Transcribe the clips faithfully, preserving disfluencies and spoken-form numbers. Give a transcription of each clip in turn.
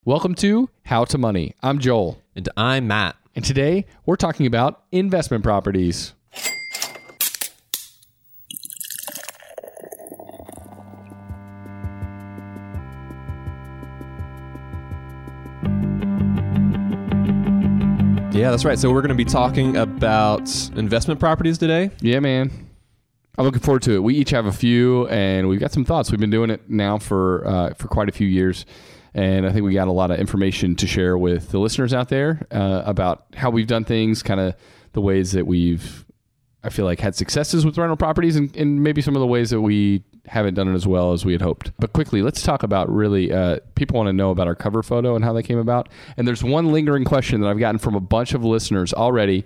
Welcome to How to Money. I'm Joel. And I'm Matt. And today we're talking about investment properties. Yeah, that's right. So we're going to be talking about investment properties today. Yeah, man. I'm looking forward to it. We each have a few, and we've got some thoughts. We've been doing it now for uh, for quite a few years, and I think we got a lot of information to share with the listeners out there uh, about how we've done things, kind of the ways that we've, I feel like, had successes with rental properties, and, and maybe some of the ways that we haven't done it as well as we had hoped. But quickly, let's talk about really, uh, people want to know about our cover photo and how that came about. And there's one lingering question that I've gotten from a bunch of listeners already.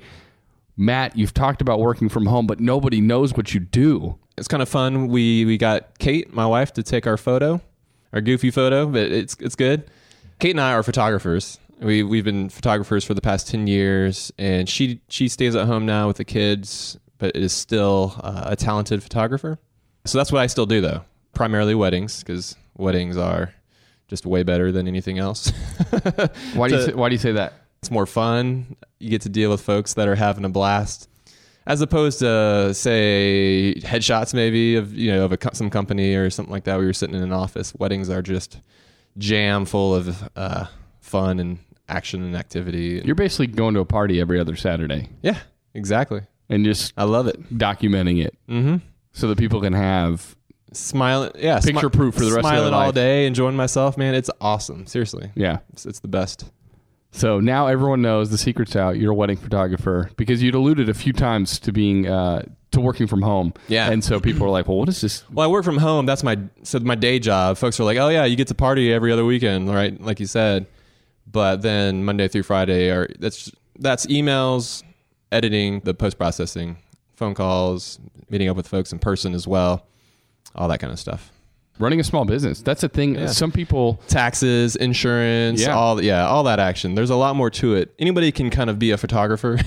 Matt, you've talked about working from home, but nobody knows what you do. It's kind of fun. We we got Kate, my wife, to take our photo, our goofy photo, but it's it's good. Kate and I are photographers. We we've been photographers for the past ten years, and she she stays at home now with the kids, but is still uh, a talented photographer. So that's what I still do, though. Primarily weddings, because weddings are just way better than anything else. Why do you say, why do you say that? It's more fun. You get to deal with folks that are having a blast, as opposed to, say, headshots maybe of you know of a, some company or something like that. We were sitting in an office. Weddings are just jam full of uh, fun and action and activity. You're basically going to a party every other Saturday. Yeah, exactly. And just I love it. Documenting it, mm-hmm. so that people can have smiling. Yeah, picture smi- proof for the rest of their life. Smiling all day, enjoying myself, man. It's awesome. Seriously. Yeah, it's, it's the best. So now everyone knows the secret's out. You're a wedding photographer, because you'd alluded a few times to being uh, to working from home. Yeah. And so people are like, well, what is this? Well, I work from home. That's my so my day job. Folks are like, oh yeah, you get to party every other weekend, right? Like you said. But then Monday through Friday are that's that's emails, editing, the post processing, phone calls, meeting up with folks in person as well, all that kind of stuff. Running a small business. That's a thing. Yeah. Some people... Taxes, insurance, yeah. all yeah, all that action. There's a lot more to it. Anybody can kind of be a photographer,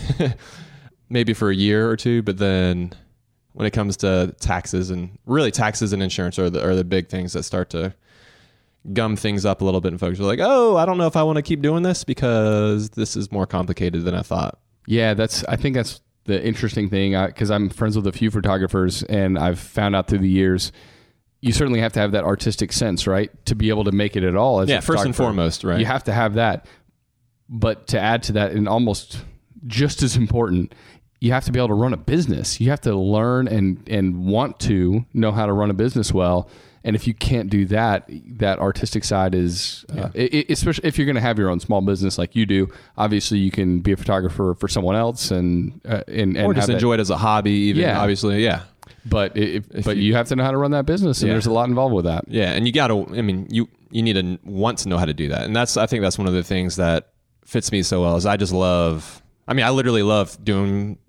maybe for a year or two, but then when it comes to taxes and really taxes and insurance are the, are the big things that start to gum things up a little bit. And folks are like, oh, I don't know if I want to keep doing this because this is more complicated than I thought. Yeah, that's. I think that's the interesting thing, because I'm friends with a few photographers, and I've found out through the years, you certainly have to have that artistic sense, right? To be able to make it at all. As yeah, a first and foremost, right? You have to have that. But to add to that, and almost just as important, you have to be able to run a business. You have to learn and, and want to know how to run a business well. And if you can't do that, that artistic side is, yeah. uh, it, especially if you're going to have your own small business like you do, obviously you can be a photographer for someone else and, uh, and, and or just enjoy it as a hobby even, yeah. obviously, yeah. But if, if but you, you have to know how to run that business, and yeah. there's a lot involved with that. Yeah, and you got to, I mean, you you need to want to know how to do that. And that's, I think that's one of the things that fits me so well is I just love, I mean, I literally love doing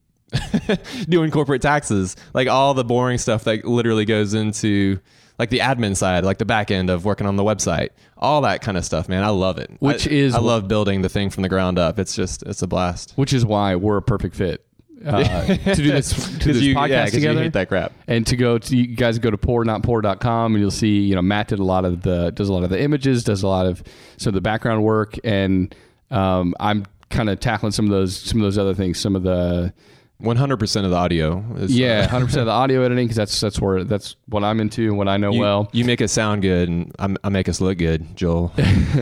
doing corporate taxes, like all the boring stuff that literally goes into like the admin side, like the back end of working on the website, all that kind of stuff, man. I love it. Which I, is, I love building the thing from the ground up. It's just, it's a blast. Which is why we're a perfect fit. Uh, to do this, to do this you, podcast yeah, together. You hate that crap. And to go to, you guys go to pour not pour dot com, and you'll see, you know, Matt did a lot of the, does a lot of the images, does a lot of some of the background work. And um, I'm kind of tackling some of those, some of those other things, some of the, one hundred percent of the audio is, yeah, uh, one hundred percent of the audio editing, because that's that's where that's what I'm into and what I know you, well. You make us sound good, and I'm, I make us look good, Joel.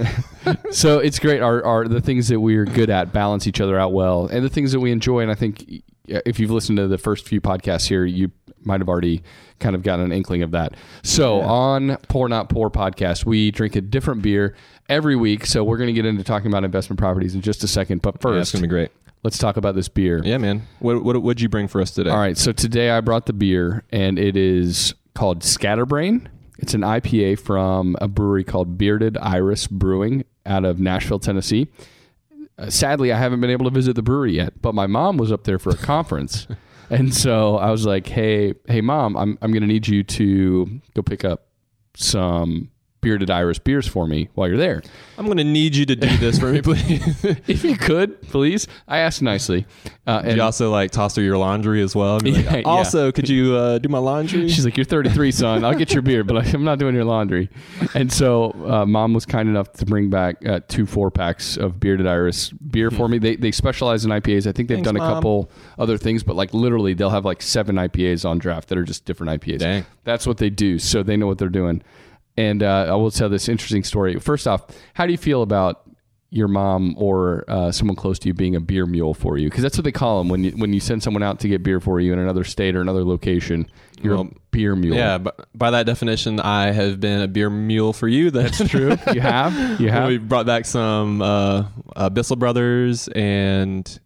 So it's great. Our, our the things that we're good at balance each other out well, and the things that we enjoy. And I think if you've listened to the first few podcasts here, you might have already kind of gotten an inkling of that. So yeah. On Pour Not Pour podcast, we drink a different beer every week. So we're going to get into talking about investment properties in just a second. But first, yeah, it's going to be great. Let's talk about this beer. Yeah, man. What what what'd you bring for us today? All right. So today I brought the beer, and it is called Scatterbrain. It's an I P A from a brewery called Bearded Iris Brewing out of Nashville, Tennessee. Uh, sadly, I haven't been able to visit the brewery yet, but my mom was up there for a conference. And so I was like, hey, hey, Mom, I'm I'm going to need you to go pick up some Bearded Iris beers for me while you're there. I'm going to need you to do this for me, please. If you could, please. I asked nicely. Uh, and and you also like toss her your laundry as well. Like, yeah, also, yeah. could you uh, do my laundry? She's like, you're thirty-three, son. I'll get your beer, but I'm not doing your laundry. And so uh, mom was kind enough to bring back uh, two four packs of Bearded Iris beer for me. They they specialize in I P As. I think they've Thanks, done a Mom. couple other things, but like literally they'll have like seven I P As on draft that are just different I P As. Dang. That's what they do. So they know what they're doing. And uh, I will tell this interesting story. First off, how do you feel about your mom or uh, someone close to you being a beer mule for you? Because that's what they call them when you when you send someone out to get beer for you in another state or another location. You're Well, a beer mule. Yeah, but by that definition, I have been a beer mule for you. That's True. You have. You have. We brought back some uh, uh, Bissell Brothers and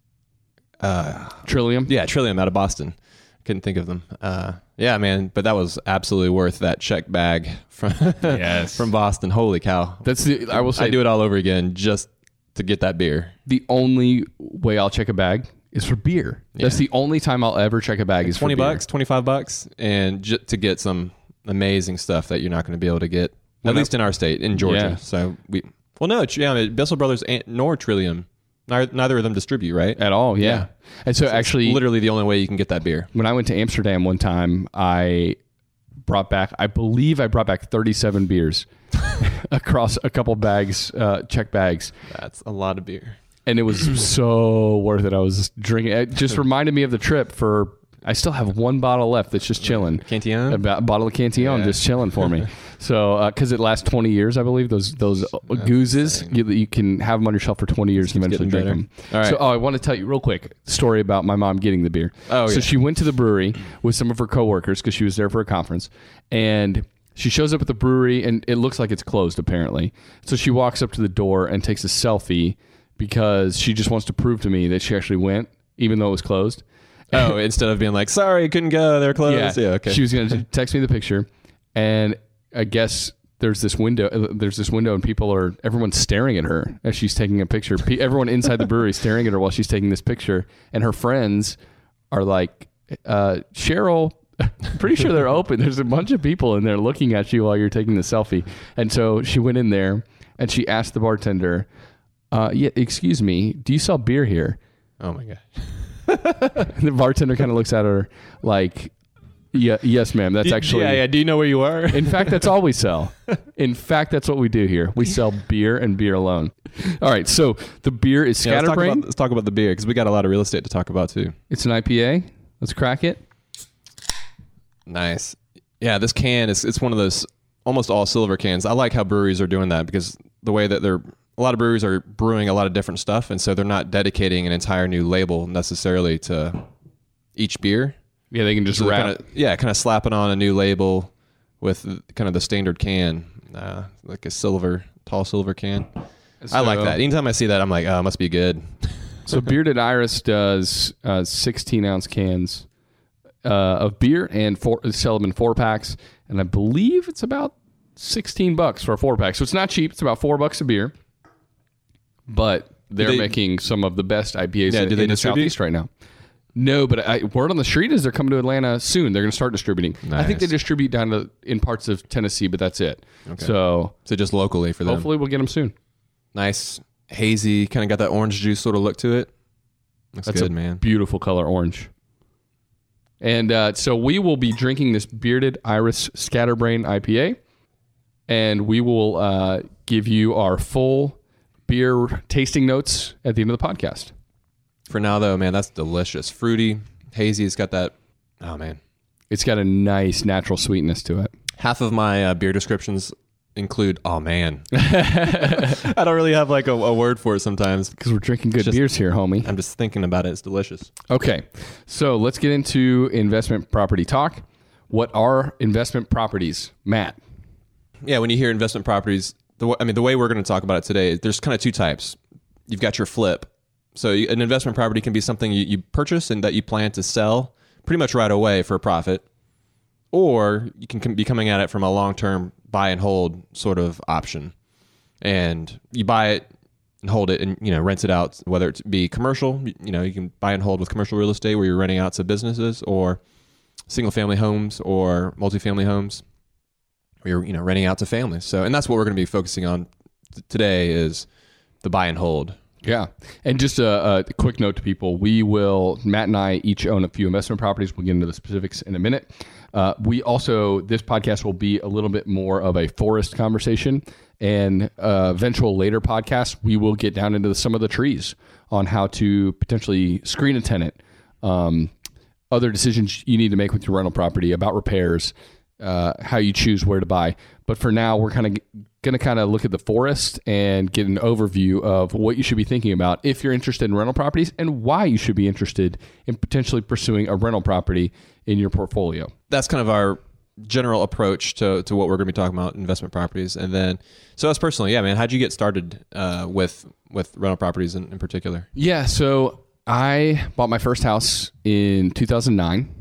uh, Trillium. yeah, Trillium out of Boston. Couldn't think of them. Uh, yeah, man, but that was absolutely worth that check bag from Yes. from Boston. Holy cow! That's the. I will say. I do it all over again just to get that beer. The only way I'll check a bag is for beer. Yeah. That's the only time I'll ever check a bag is Twenty for beer. bucks, twenty five bucks, and j- to get some amazing stuff that you're not going to be able to get Well, at least in our state in Georgia. Yeah. So we well no, tr- yeah, Bissell Brothers and, nor Trillium, neither, neither of them distribute, right? At all. Yeah. Yeah. And so, So it's actually, literally the only way you can get that beer. when I went to Amsterdam one time, I brought back. I believe I brought back thirty-seven beers across a couple bags, uh, check bags. That's a lot of beer. And it was so worth it. I was drinking. It just reminded me of the trip. For I still have one bottle left that's just chilling. Cantillon? A ba- bottle of Cantillon Yeah. just chilling for me. So because it lasts twenty years, I believe those those goozes you, you can have them on your shelf for twenty years and eventually drink getting them. All right. So oh, I want to tell you real quick story about my mom getting the beer. Oh, so yeah. she went to the brewery with some of her coworkers because she was there for a conference, and she shows up at the brewery and it looks like it's closed apparently. So she walks up to the door and takes a selfie because she just wants to prove to me that she actually went, even though it was closed. Oh, instead of being like, sorry, couldn't go, they're closed. Yeah, okay. She was going to text me the picture, and I guess there's this window. uh, There's this window, and people are everyone's staring at her as she's taking a picture. Pe- Everyone inside the brewery is staring at her while she's taking this picture, and her friends are like, uh, "Cheryl." Pretty sure they're open. There's a bunch of people in there looking at you while you're taking the selfie. And so she went in there and she asked the bartender, uh, "Yeah, excuse me, do you sell beer here?" Oh my God. And the bartender kind of looks at her like, "Yeah, yes, ma'am. That's actually." Yeah, yeah. Do you know where you are? In fact, that's all we sell. In fact, that's what we do here. We sell beer and beer alone. All right. So the beer is Yeah, let's, talk Scatterbrain. about, let's talk about the beer because we got a lot of real estate to talk about too. It's an I P A. Let's crack it. Nice. Yeah, this can is it's one of those almost all silver cans. I like how breweries are doing that because the way that they're a lot of breweries are brewing a lot of different stuff, and so they're not dedicating an entire new label necessarily to each beer. Yeah, they can just So they're wrap. kinda, yeah, kind of slapping on a new label with kind of the standard can, uh, like a silver, tall silver can. I like So- that. Anytime I see that, I'm like, oh, it must be good. So Bearded Iris does uh, sixteen ounce cans uh, of beer and four, sell them in four packs, and I believe it's about sixteen bucks for a four pack. So it's not cheap. It's about four bucks a beer, but they're they- making some of the best I P As Yeah, in, do they in the distribute? Southeast right now. No, but I, word on the street is they're coming to Atlanta soon. They're going to start distributing. I think they Nice. distribute down to in parts of Tennessee, but that's it. Okay. So So just locally for them. hopefully we'll get them soon. Nice, hazy, kind of got that orange juice sort of look to it. Looks That's good, a man. beautiful color orange. And uh, so we will be drinking this Bearded Iris Scatterbrain I P A, and we will uh, give you our full beer tasting notes at the end of the podcast. For now, though, man, that's delicious. Fruity, hazy. It's got that. Oh man, It's got a nice natural sweetness to it. half of my uh, beer descriptions include. Oh man, I don't really have like a, a word for it sometimes. Because we're drinking good Just- beers here, homie. I'm just thinking about it. It's delicious. Okay, so let's get into investment property talk. What are investment properties, Matt? Yeah, when you hear investment properties, the w- I mean, the way we're going to talk about it today, there's kind of two types. You've got your flip. So you, an investment property can be something you, you purchase and that you plan to sell pretty much right away for a profit, or you can com- be coming at it from a long-term buy and hold sort of option. And you buy it and hold it and, you know, rent it out, whether it be commercial, you you know, you can buy and hold with commercial real estate where you're renting out to businesses, or single family homes or multifamily homes. you're, you know, renting out to families. So, and that's what we're going to be focusing on t- today is the buy and hold. Yeah. And just a, a quick note to people, we will, Matt and I each own a few investment properties. We'll get into the specifics in a minute. Uh, we also, this podcast will be a little bit more of a forest conversation, and uh, eventual later podcasts, we will get down into the, some of the trees on how to potentially screen a tenant, um, other decisions you need to make with your rental property about repairs, uh, how you choose where to buy. But for now, we're kind of going to kind of look at the forest and get an overview of what you should be thinking about if you're interested in rental properties and why you should be interested in potentially pursuing a rental property in your portfolio. That's kind of our general approach to, to what we're going to be talking about, investment properties. And then, so us personally, yeah, man, how'd you get started uh, with with rental properties in, in particular? Yeah, so I bought my first house in two thousand nine,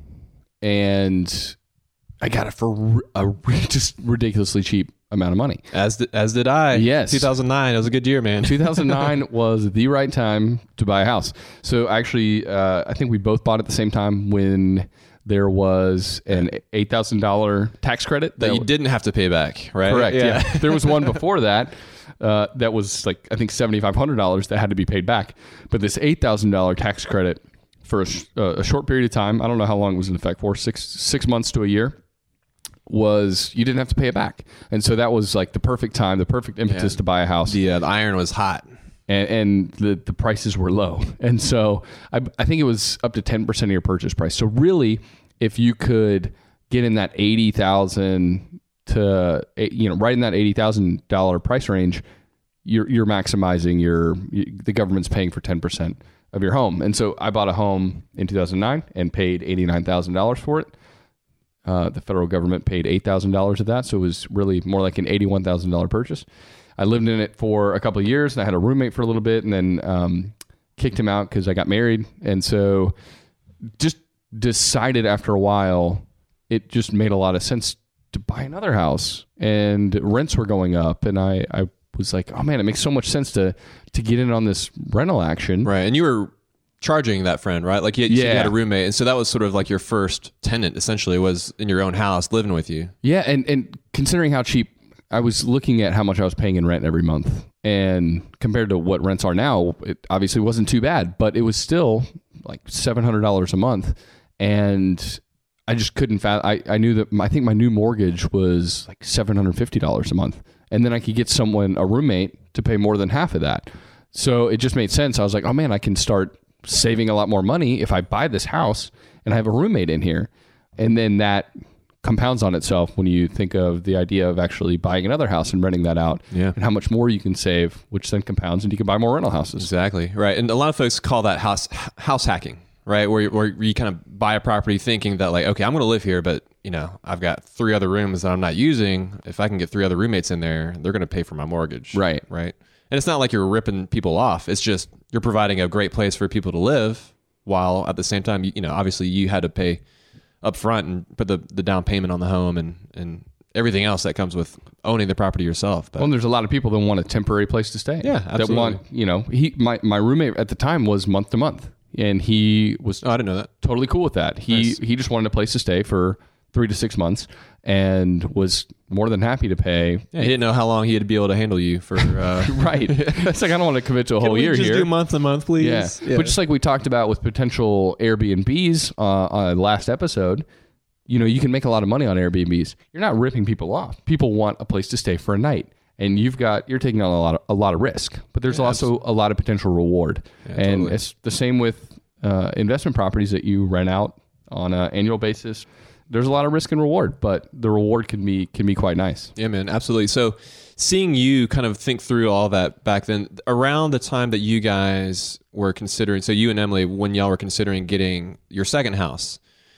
and I got it for a just ridiculously cheap amount of money. As did, as did I. Yes. two thousand nine. It was a good year, man. two thousand nine was the right time to buy a house. So actually, uh, I think we both bought at the same time when there was an eight thousand dollars tax credit. That, that you didn't have to pay back, right? Correct, yeah. yeah. There was one before that uh, that was like, I think seven thousand five hundred dollars that had to be paid back. But this eight thousand dollars tax credit for a, sh- uh, a short period of time, I don't know how long it was in effect for, six six months to a year, was you didn't have to pay it back. And so that was like the perfect time, the perfect impetus yeah. to buy a house. The, uh, the iron was hot. And, and the, the prices were low. And so I, I think it was up to ten percent of your purchase price. So really, if you could get in that eighty thousand to, you know, right in that eighty thousand dollars price range, you're, you're maximizing your, the government's paying for ten percent of your home. And so I bought a home in two thousand nine and paid eighty-nine thousand dollars for it. Uh, the federal government paid eight thousand dollars of that. So it was really more like an eighty-one thousand dollars purchase. I lived in it for a couple of years, and I had a roommate for a little bit, and then um, kicked him out because I got married. And so just decided after a while, it just made a lot of sense to buy another house, and rents were going up. And I, I was like, oh man, it makes so much sense to, to get in on this rental action. Right. And you were charging that friend, right? Like you, you yeah. had a roommate. And so that was sort of like your first tenant, essentially, was in your own house living with you. Yeah. And, and considering how cheap, I was looking at how much I was paying in rent every month, and compared to what rents are now, it obviously wasn't too bad, but it was still like seven hundred dollars a month. And I just couldn't fathom. I, I knew that my, I think my new mortgage was like seven hundred fifty dollars a month. And then I could get someone, a roommate, to pay more than half of that. So it just made sense. I was like, oh man, I can start saving a lot more money if I buy this house and I have a roommate in here. And then that compounds on itself when you think of the idea of actually buying another house and renting that out, yeah. and how much more you can save, which then compounds and you can buy more rental houses. Exactly. Right. And a lot of folks call that house house hacking, right? Where, where you kind of buy a property thinking that like, okay, I'm going to live here, but you know, I've got three other rooms that I'm not using. If I can get three other roommates in there, they're going to pay for my mortgage. Right. Right. And it's not like you're ripping people off. It's just you're providing a great place for people to live, while at the same time, you, you know, obviously you had to pay up front and put the, the down payment on the home and, and everything else that comes with owning the property yourself. But well, there's a lot of people that want a temporary place to stay. Yeah, absolutely. That want, you know, he, my, my roommate at the time was month to month, and he was oh, I didn't know that. Totally cool with that. He, Nice. he just wanted a place to stay for three to six months and was more than happy to pay. Yeah, he didn't know how long he'd be able to handle you for. Uh, Right. It's like, I don't want to commit to a whole Can we year just here. do month to month, please? Yeah. yeah. But just like we talked about with potential Airbnbs uh, on the last episode, you know, you can make a lot of money on Airbnbs. You're not ripping people off. People want a place to stay for a night, and you've got you're taking on a lot of a lot of risk, but there's Yeah, also a lot of potential reward. Yeah, and totally. it's the same with uh, investment properties that you rent out on an annual basis. There's a lot of risk and reward, but the reward can be can be quite nice. Yeah, man, absolutely. So seeing you kind of think through all that back then, around the time that you guys were considering, so you and Emily, when y'all were considering getting your second house,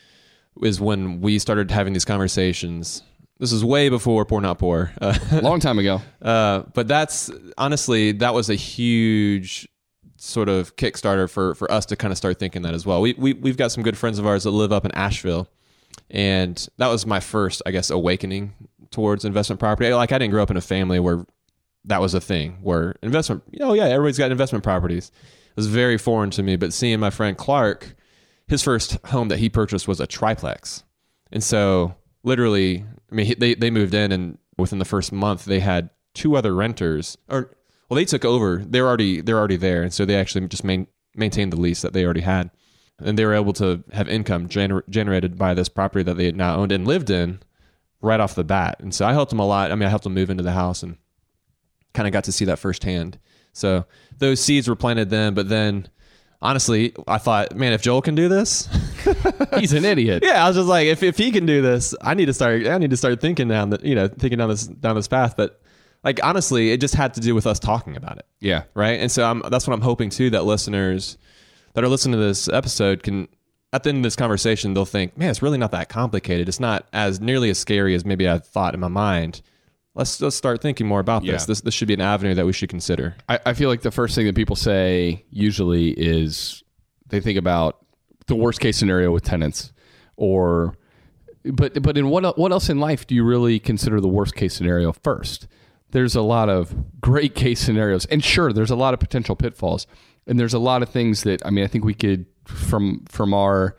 is when we started having these conversations. This is way before Poor Not Poor. Uh, Long time ago. uh, but that's, honestly, that was a huge sort of Kickstarter for, for us to kind of start thinking that as well. We, we, we've got some good friends of ours that live up in Asheville. And that was my first, I guess, awakening towards investment property. Like, I didn't grow up in a family where that was a thing, where investment, oh yeah, everybody's got investment properties. It was very foreign to me. But seeing my friend Clark, his first home that he purchased was a triplex. And so literally, I mean, he- they, they moved in, and within the first month, they had two other renters, or, well, they took over. They're already, they're already there. And so they actually just main, maintained the lease that they already had. And they were able to have income gener- generated by this property that they had now owned and lived in right off the bat. And so I helped them a lot. I mean, I helped them move into the house and kind of got to see that firsthand. So those seeds were planted then, but then honestly, I thought, man, if Joel can do this, He's an idiot. yeah, I was just like, if, if he can do this, I need to start, I need to start thinking down the, you know, thinking down this, down this path. But like, honestly, it just had to do with us talking about it. Yeah. Right. And so I'm, that's what I'm hoping too, that listeners that are listening to this episode can, at the end of this conversation, they'll think, man, it's really not that complicated. It's not as nearly as scary as maybe I thought in my mind. Let's let's start thinking more about Yeah. this. This this should be an avenue that we should consider. I, I feel like the first thing that people say usually is they think about the worst case scenario with tenants, or but but in what el- what else in life do you really consider the worst case scenario first? There's a lot of great case scenarios, and sure, there's a lot of potential pitfalls, and there's a lot of things that I mean I think we could from from our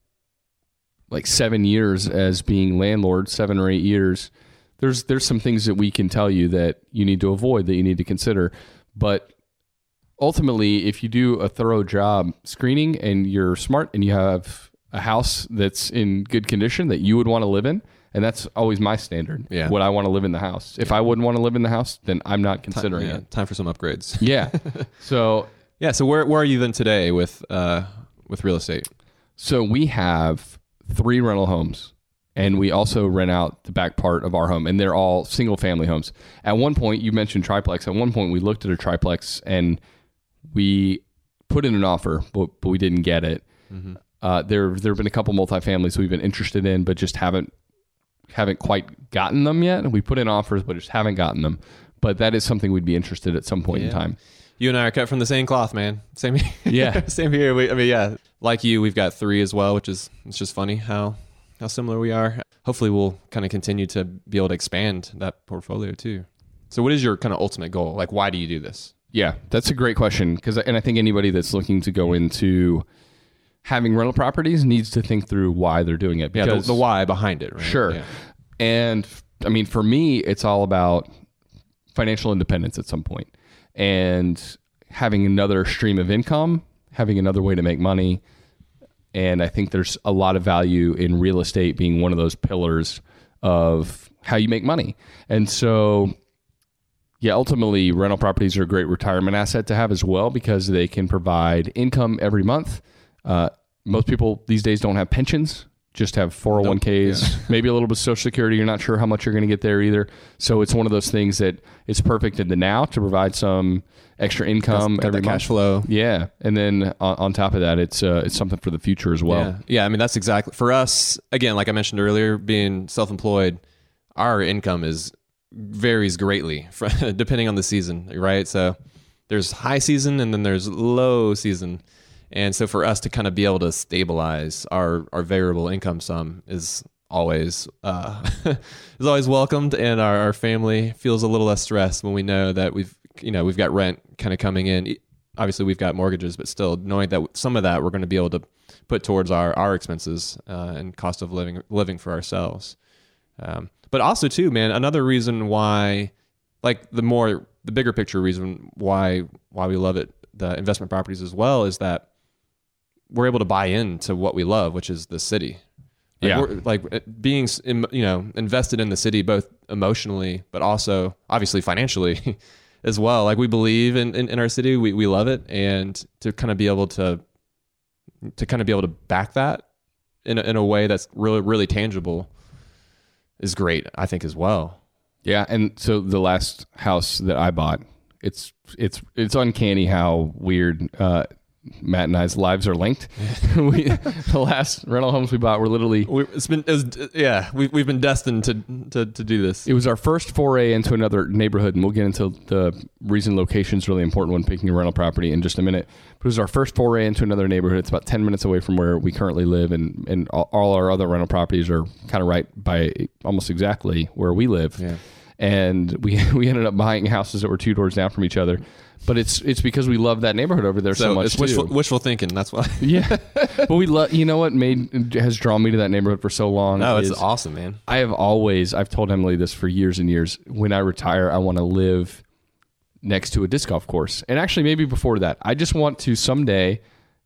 like seven years as being landlords, seven or eight years. There's there's some things that we can tell you that you need to avoid, that you need to consider. But ultimately, if you do a thorough job screening and you're smart and you have a house that's in good condition that you would want to live in, and that's always my standard. Yeah. Would I want to live in the house? If I wouldn't want to live in the house, then I'm not considering yeah, it. Time for some upgrades. Yeah. So Yeah. So where where are you then today with uh with real estate? so we have three rental homes. And we also rent out the back part of our home, and they're all single family homes. At one point, you mentioned triplex. At one point, we looked at a triplex and we put in an offer, but, but we didn't get it. Mm-hmm. Uh, there, there have been a couple multifamilies we've been interested in, but just haven't haven't quite gotten them yet. We put in offers, but just haven't gotten them. But that is something we'd be interested at some point Yeah. in time. You and I are cut from the same cloth, man. Same here. Yeah. Same here. We, I mean, yeah. Like you, we've got three as well, which is it's just funny how how similar we are. Hopefully we'll kind of continue to be able to expand that portfolio too. So what is your kind of ultimate goal? Like, why do you do this? Yeah, that's a great question. Because, and I think anybody that's looking to go into having rental properties needs to think through why they're doing it. Yeah, the, Because, the why behind it, right? Sure. Yeah. And I mean, for me, it's all about financial independence at some point and having another stream of income, having another way to make money. And I think there's a lot of value in real estate being one of those pillars of how you make money. And so, yeah, ultimately, rental properties are a great retirement asset to have as well because they can provide income every month. Uh, most people these days don't have pensions, just have four oh one k's, yeah. Maybe a little bit of Social Security. You're not sure how much you're going to get there either. So it's one of those things that is perfect in the now to provide some extra income Got every that month. cash flow. Yeah, and then on, on top of that, it's uh, it's something for the future as well. Yeah. yeah, I mean that's exactly for us. Again, like I mentioned earlier, being self-employed, our income is varies greatly for, depending on the season, right? So there's high season and then there's low season. And so for us to kind of be able to stabilize our, our variable income sum is always uh, is always welcomed, and our, our family feels a little less stressed when we know that we've you know we've got rent kind of coming in. Obviously, we've got mortgages, but still knowing that some of that we're going to be able to put towards our our expenses uh, and cost of living living for ourselves. Um, but also too, man, another reason why, like the more the bigger picture reason why why we love it, the investment properties as well, is that we're able to buy into what we love, which is the city. Like Yeah. we're, like being, you know, invested in the city, both emotionally, but also obviously financially as well. Like we believe in, in, in our city, we, we love it. And to kind of be able to, to kind of be able to back that in a, in a way that's really, really tangible is great, I think, as well. Yeah, and so the last house that I bought, it's it's it's uncanny how weird uh, Matt and I's lives are linked. we, the last rental homes we bought were literally... We, it's been, it was, yeah, we, we've been destined to, to to do this. It was our first foray into another neighborhood, and we'll get into the reason location is really important when picking a rental property in just a minute. But it was our first foray into another neighborhood. It's about ten minutes away from where we currently live, and, and all, all our other rental properties are kind of right by almost exactly where we live. Yeah. And we we ended up buying houses that were two doors down from each other. but it's it's because we love that neighborhood over there so, So much it's too. wishful, wishful thinking. That's why. Yeah, but we love. You know what made has drawn me to that neighborhood for so long? No, it's is awesome, man. I have always. I've told Emily this for years and years. When I retire, I want to live next to a disc golf course, and actually maybe before that, I just want to someday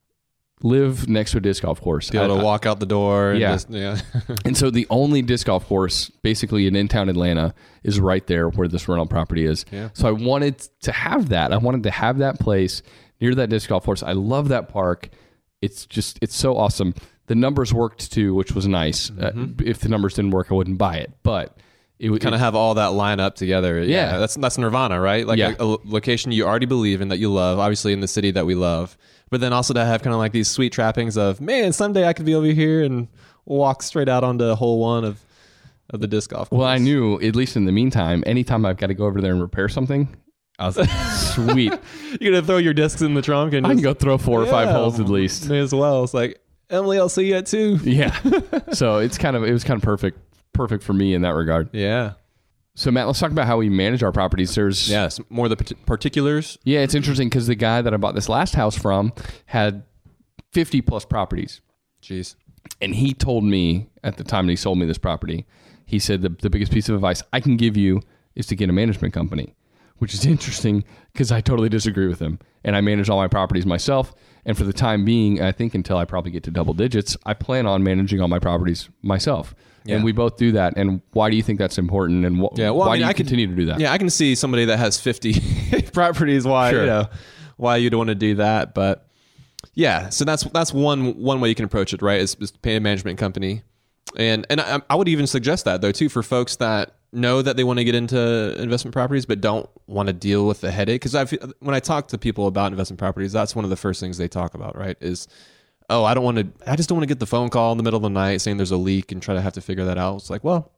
live next to a disc golf course. Be able I- to walk out the door. And Yeah. Just, yeah. And so the only disc golf course, basically in in-town Atlanta, is right there where this rental property is. Yeah. So I wanted to have that. I wanted to have that place near that disc golf course. I love that park. It's just, it's so awesome. The numbers worked too, which was nice. Mm-hmm. Uh, if the numbers didn't work, I wouldn't buy it. But it would Kind of have all that line up together. Yeah. That's that's nirvana, right? Like Yeah. a, a location you already believe in that you love, obviously in the city that we love. But then also to have kind of like these sweet trappings of, man, someday I could be over here and walk straight out onto hole one of, of the disc golf course. Well, I knew, at least in the meantime, anytime I've got to go over there and repair something, I was like, sweet. You're going to throw your discs in the trunk and I can just, go throw four or five Yeah, holes at least. May as well. It's like, Emily, I'll see you at two. Yeah. So it's kind of, it was kind of perfect, perfect for me in that regard. Yeah. So Matt, let's talk about how we manage our properties. There's Yes. More of the parti- particulars. yeah, it's interesting because the guy that I bought this last house from had fifty plus properties, Jeez. and he told me at the time that he sold me this property, he said the the biggest piece of advice I can give you is to get a management company, which is interesting because I totally disagree with him, and I manage all my properties myself. And for the time being, I think until I probably get to double digits, I plan on managing all my properties myself. Yeah. And we both do that. And why do you think that's important? And wh- Yeah, well, I why mean, do you I could- continue to do that? Yeah, I can see somebody that has fifty properties why Sure. you know why you'd want to do that, but yeah, so that's that's one one way you can approach it, right? Is, is pay a management company, and and I, I would even suggest that though too for folks that know that they want to get into investment properties but don't want to deal with the headache. Because I when I talk to people about investment properties, that's one of the first things they talk about, right? Is oh, I don't want to, I just don't want to get the phone call in the middle of the night saying there's a leak and try to have to figure that out. It's like, well,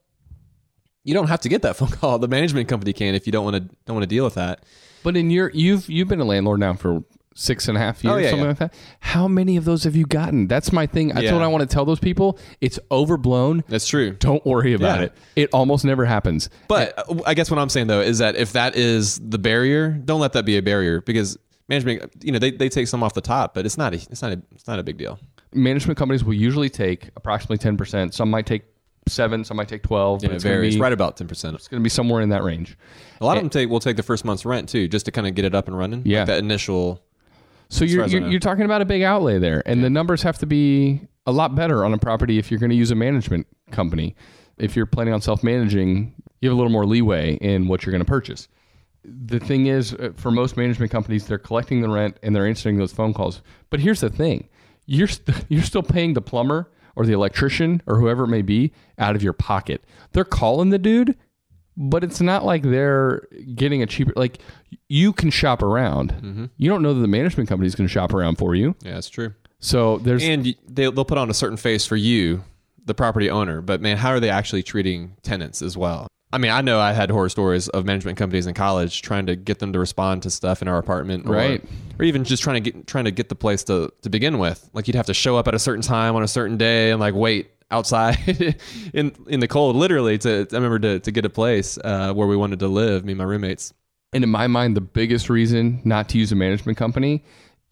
you don't have to get that phone call. The management company can if you don't want to don't want to deal with that. But in your you've you've been a landlord now for six and a half years, Oh, yeah, something yeah. like that. How many of those have you gotten? That's my thing. That's Yeah. what I want to tell those people. It's overblown. That's true. Don't worry about Yeah. it. It almost never happens. But uh, I guess what I'm saying though is that if that is the barrier, don't let that be a barrier because management, you know, they, they take some off the top, but it's not a, it's not a, it's not a big deal. Management companies will usually take approximately ten percent. Some might take seven, some might take twelve. Yeah, but it it's gonna varies. be- Right about ten percent. It's going to be somewhere in that range. A lot of them take will take the first month's rent too, just to kind of get it up and running. Yeah. Like that initial. So you're far as I you're, know. you're talking about a big outlay there, and the numbers have to be a lot better on a property if you're going to use a management company. If you're planning on self-managing, you have a little more leeway in what you're going to purchase. The thing is, uh, for most management companies, they're collecting the rent and they're answering those phone calls. But here's the thing: you're st- you're still paying the plumber or the electrician or whoever it may be out of your pocket. They're calling the dude, but it's not like they're getting a cheaper. Like you can shop around. Mm-hmm. You don't know that the management company is going to shop around for you. Yeah, that's true. So there's And y- they they'll put on a certain face for you, the property owner. But man, how are they actually treating tenants as well? I mean, I know I had horror stories of management companies in college trying to get them to respond to stuff in our apartment, or, Right. or even just trying to get trying to get the place to to begin with. Like you'd have to show up at a certain time on a certain day and like wait outside in in the cold, literally. To I remember to to get a place uh, where we wanted to live, me and my roommates. and in my mind, the biggest reason not to use a management company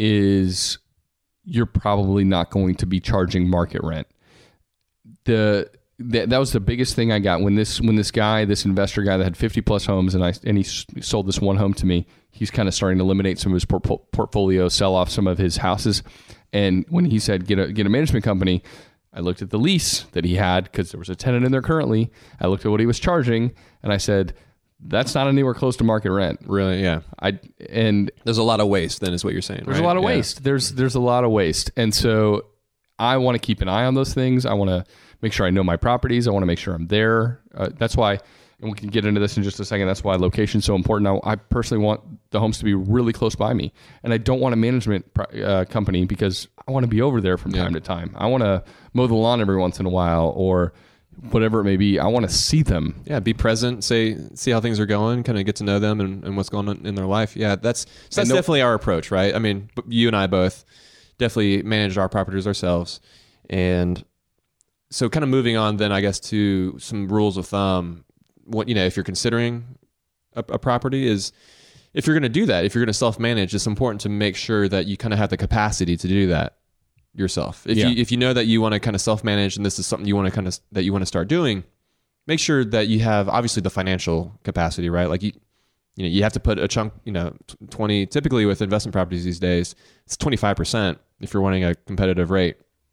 is you're probably not going to be charging market rent. The that, that was the biggest thing I got when this when this guy, this investor guy that had fifty plus homes, and I and he s- sold this one home to me. He's kind of starting to eliminate some of his por- portfolio, sell off some of his houses. And when he said get a get a management company, I looked at the lease that he had because there was a tenant in there currently. I looked at what he was charging, and I said, "That's not anywhere close to market rent." Really, yeah. I and There's a lot of waste. Then is what you're saying. there's right? a lot of Yeah. waste. There's there's a lot of waste, and so I want to keep an eye on those things. I want to make sure I know my properties. I want to make sure I'm there. Uh, that's why, and we can get into this in just a second. That's why location's so important. I, I personally want the homes to be really close by me, and I don't want a management pro- uh, company because I want to be over there from Yeah. time to time. I want to mow the lawn every once in a while, or whatever it may be. I want to see them. Yeah, be present, say, see how things are going, kind of get to know them and, and what's going on in their life. Yeah, that's so that's no- definitely our approach, right? I mean, b- you and I both definitely managed our properties ourselves, and so kind of moving on then, I guess, to some rules of thumb. What you know, if you're considering a, a property, is if you're going to do that, if you're going to self-manage, it's important to make sure that you kind of have the capacity to do that yourself. If Yeah. you if you know that you want to kind of self-manage and this is something you want to kind of that you want to start doing, make sure that you have obviously the financial capacity, right? Like you you know, you have to put a chunk, you know, twenty typically with investment properties these days, it's twenty-five percent if you're wanting a competitive rate.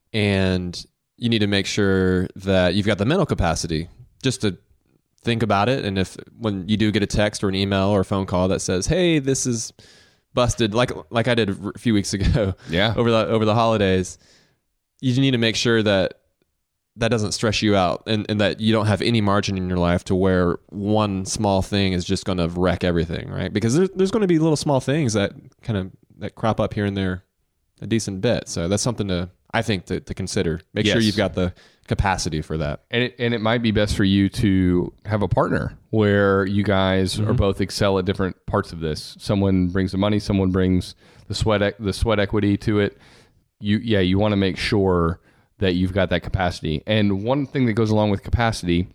And you need to make sure that you've got the mental capacity just to think about it. And if when you do get a text or an email or a phone call that says, "Hey, this is busted," like like I did a few weeks ago, Yeah. over the over the holidays, you need to make sure that that doesn't stress you out, and, and that you don't have any margin in your life to where one small thing is just going to wreck everything, right? Because there's there's going to be little small things that kind of that crop up here and there a decent bit. So that's something to I think to, to consider. Make sure Yes. you've got the capacity for that. And it, and it might be best for you to have a partner where you guys Mm-hmm. are both excel at different parts of this. Someone brings the money, someone brings the sweat ec- the sweat equity to it. You yeah, you want to make sure that you've got that capacity. And one thing that goes along with capacity,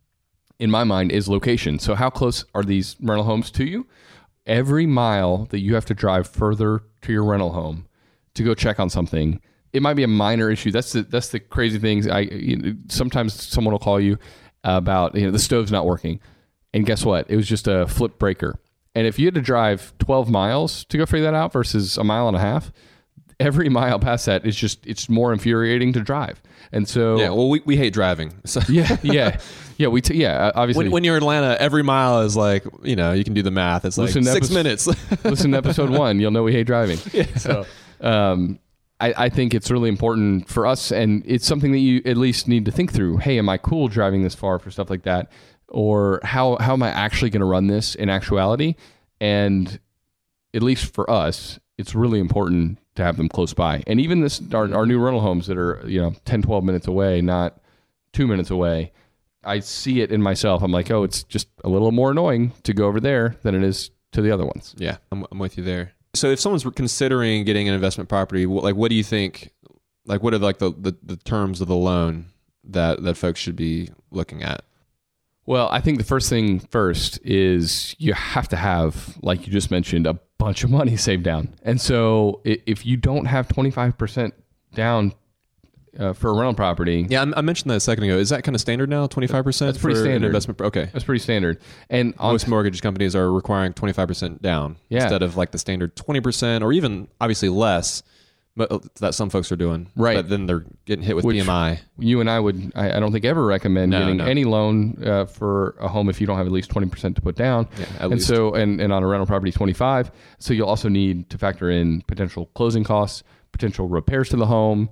in my mind, is location. So how close are these rental homes to you? Every mile that you have to drive further to your rental home to go check on something, it might be a minor issue. That's the that's the crazy things. I you know, sometimes someone will call you about, you know, the stove's not working, and guess what? It was just a flip breaker. And if you had to drive twelve miles to go figure that out versus a mile and a half, every mile past that is just it's more infuriating to drive. And so Yeah, well, we, we hate driving. So yeah, yeah, yeah. We t- yeah obviously when, when you're in Atlanta, every mile is like, you know, you can do the math. It's like Listen to six episode- minutes. listen to episode one, you'll know we hate driving. Yeah. So um, I, I think it's really important for us, and it's something that you at least need to think through. Hey, am I cool driving this far for stuff like that? Or how, how am I actually going to run this in actuality? And at least for us, it's really important to have them close by. And even this, our, our new rental homes that are, you know, ten, twelve minutes away, not two minutes away, I see it in myself. I'm like, oh, it's just a little more annoying to go over there than it is to the other ones. Yeah, I'm, I'm with you there. So if someone's considering getting an investment property, wh- like what do you think, like what are like the, the, the terms of the loan that, that folks should be looking at? Well, I think the first thing first is you have to have, like you just mentioned, a bunch of money saved down. And so i- if you don't have twenty-five percent down uh, for a rental property, Yeah, I, I mentioned that a second ago. Is that kind of standard now, twenty-five percent? That's pretty for an standard. investment? Okay. that's pretty standard. And on Most mortgage companies are requiring twenty-five percent down Yeah. instead of like the standard twenty percent or even obviously less, but that some folks are doing. Right. But then they're getting hit with Which- B M I. you and I would, I, I don't think ever recommend No, getting no. any loan uh, for a home if you don't have at least twenty percent to put down. Yeah, at and least. so, and, and on a rental property, twenty-five. So you'll also need to factor in potential closing costs, potential repairs to the home,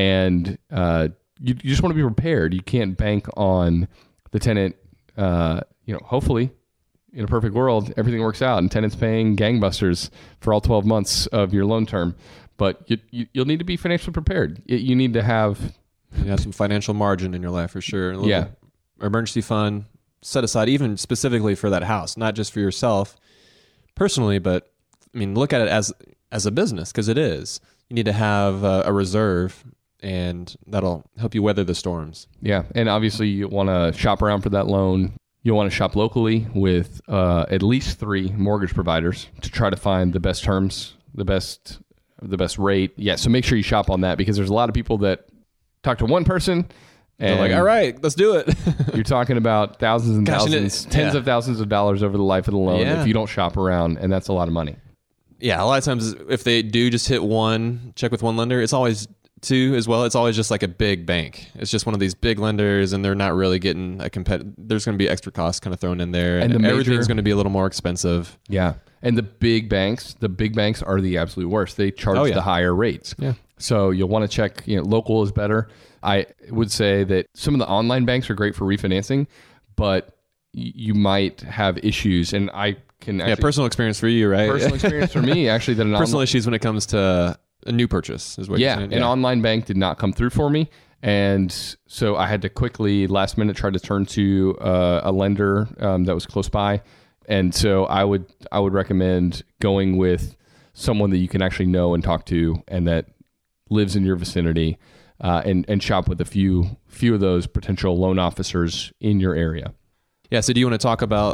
and uh, you, you just want to be prepared. You can't bank on the tenant, uh, you know, hopefully in a perfect world, everything works out and tenant's paying gangbusters for all twelve months of your loan term. But you, you, you'll need to be financially prepared. You- You need to have You have some financial margin in your life for sure. A little Yeah. emergency fund set aside, even specifically for that house, not just for yourself personally, but I mean, look at it as as a business because it is. You need to have a, a reserve, and that'll help you weather the storms. Yeah, and obviously you want to shop around for that loan. You'll want to shop locally with uh, at least three mortgage providers to try to find the best terms, the best the best rate. Yeah, so make sure you shop on that because there's a lot of people that talk to one person and They're like, all right, let's do it. you're talking about thousands and Gosh, and it- thousands, tens yeah. of thousands of dollars over the life of the loan Yeah. if you don't shop around, and that's a lot of money. Yeah, a lot of times if they do just hit one, check with one lender, it's always two as well. It's always just like a big bank. It's just one of these big lenders, and they're not really getting a competitive. There's going to be extra costs kind of thrown in there, And and, the major- everything's going to be a little more expensive. Yeah. And the big banks, the big banks are the absolute worst. They charge Oh, yeah. the higher rates. Yeah. So you'll want to check, you know, local is better. I would say that some of the online banks are great for refinancing, but y- you might have issues. And I can actually, Yeah, personal experience for you, right? personal experience for me, actually, that an personal online, issues when it comes to a new purchase is what yeah, you're saying. an online bank did not come through for me. And so I had to quickly, last minute, try to turn to uh, a lender um, that was close by. And so I would I would recommend going with someone that you can actually know and talk to, and that lives in your vicinity, uh, and and shop with a few few of those potential loan officers in your area. Yeah. So do you want to talk about